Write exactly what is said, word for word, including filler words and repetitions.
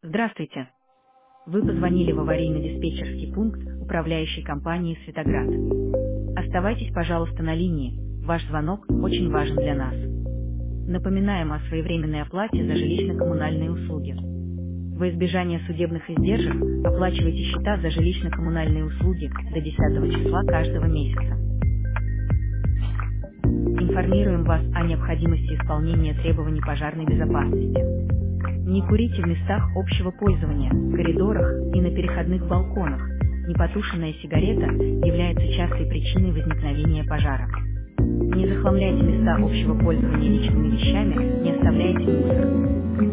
Здравствуйте. Вы позвонили в аварийно-диспетчерский пункт управляющей компании «Светоград». Оставайтесь, пожалуйста, на линии. Ваш звонок очень важен для нас. Напоминаем о своевременной оплате за жилищно-коммунальные услуги. Во избежание судебных издержек оплачивайте счета за жилищно-коммунальные услуги до десятого числа каждого месяца. Информируем вас о необходимости исполнения требований пожарной безопасности. Не курите в местах общего пользования, коридорах и на переходных балконах. Непотушенная сигарета является частой причиной возникновения пожара. Не захламляйте места общего пользования личными вещами, не оставляйте мусор.